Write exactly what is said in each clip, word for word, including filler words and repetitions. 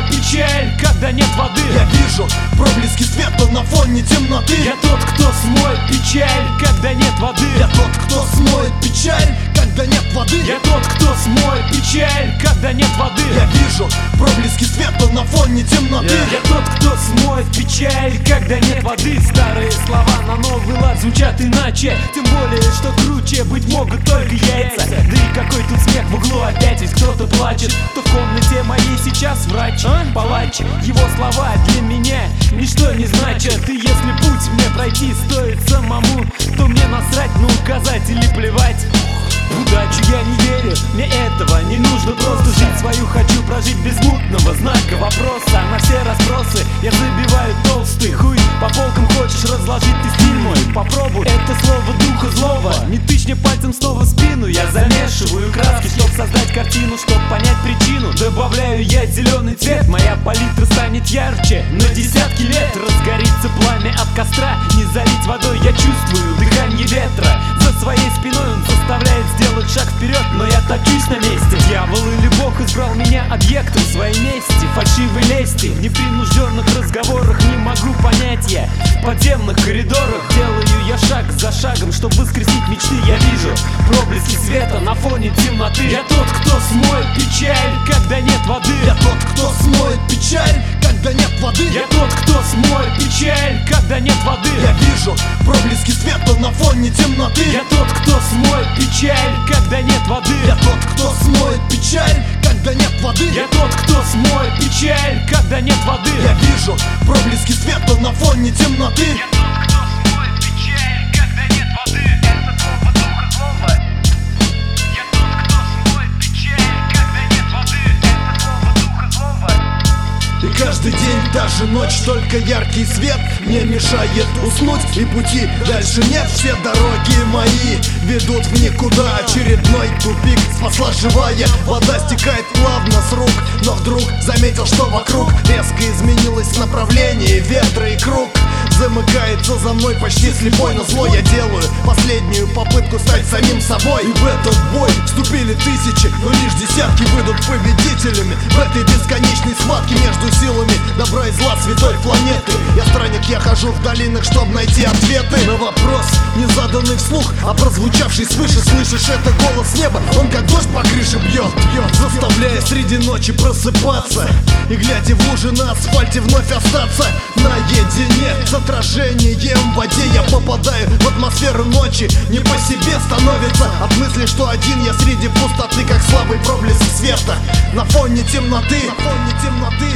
печаль, когда нет воды. Я вижу проблески света на фоне темноты. Я тот, кто смоет печаль, когда нет воды. Я тот, кто смоет печаль, когда нет воды. Я тот, кто смоет печаль, когда нет воды. Я вижу проблески света на фоне темноты. Yeah. Я тот, кто смоет печаль, когда нет воды. Старые слова на новый лад звучат иначе. Тем более, что круче быть могут только яйца. Да и какой тут смех в углу, опять ведь кто-то плачет. То в комнате моей сейчас врач, палач. Его слова для меня ничто не значат. И если путь мне пройти стоит самому, то мне насрать на указатели, плевать. В удачу я не верю, мне этого не нужно. Просто жить свою хочу прожить без мутного знака вопроса. На все расспросы я забиваю толстый хуй. По полкам хочешь разложить ты стиль мой? Попробуй, это слово духа злого. Не тычь мне пальцем снова в спину. Я замешиваю краски, чтоб создать картину, чтоб понять причину. Добавляю я зеленый цвет, моя палитра станет ярче. На десятки лет разгорится пламя от костра. Не залить водой, я чувствую дыхание ветра. За своей спиной он заставляет сделать шаг вперед, но я топчусь на месте. Дьявол или Бог избрал меня объектом своей мести, фальшивой лести. В непринужденных разговорах не могу понять я. В подземных коридорах делаю я шаг за шагом, чтобы воскресить мечты. Я вижу проблески света на фоне темноты. Я тот, кто смоет печаль, когда нет воды. Я тот, кто смоет печаль, когда нет воды. Я тот, кто смоет печаль, когда нет воды. Я вижу проблески света на фоне темноты. Я тот, кто смоет печаль, когда нет воды. Я тот, кто смоет печаль, когда нет воды. Я тот, кто смоет печаль, когда нет воды. Я вижу проблески света на фоне темноты. Я тот, кто смоет печаль, когда нет воды. Это слово духа злого. Я тот, кто смоет печаль, когда нет воды. Это слово духа злого. И каждый день, даже ночь, только яркий свет не мешает уснуть, и пути дальше нет. Все дороги мои ведут в никуда. Очередной тупик спасла живая вода, стекает плавно с рук. Но вдруг заметил, что вокруг резко изменилось направление ветра, и круг замыкается за мной почти слепой. Но зло я делаю последнюю попытку стать самим собой. И в этот бой вступили тысячи, но лишь десятки выйдут победителями. В этой бесконечной схватке между силами добра и зла святой планеты. Я странник, я хожу в долинах, чтобы найти ответы на вопрос, не заданный вслух, а прозвучавший свыше. Слышишь, это голос неба, он как дождь по крыше бьет, бьет, заставляя среди ночи просыпаться и, глядя в лужи на асфальте, вновь остаться наедине с отражением в воде. Я попадаю в атмосферу ночи, не по себе становится от мысли, что один я среди пустоты, как слабый проблеск света на фоне темноты, на фоне темноты.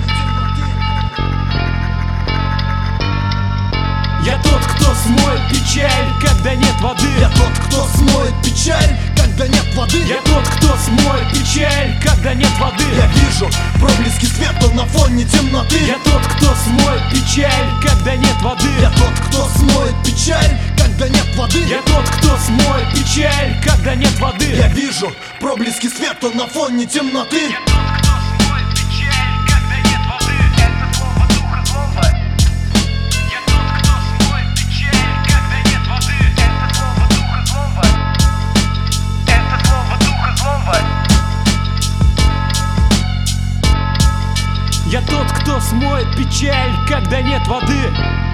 Я тот, кто смоет печаль, когда нет воды. Я тот, кто смоет печаль, когда нет воды. Я тот, кто смоет печаль, когда нет воды. Я вижу проблески света на фоне темноты. Я тот, кто смоет печаль, когда нет воды. Я тот, кто смоет печаль, когда нет воды. Я тот, кто смоет печаль, когда нет воды. Я вижу проблески света на фоне темноты. Я тот, кто смоет печаль, когда нет воды. Это слово духа злого. Я тот, кто смоет печаль, когда нет воды. Это слово духа злого. Это слово духа злого. Я тот, кто смоет печаль, когда нет воды.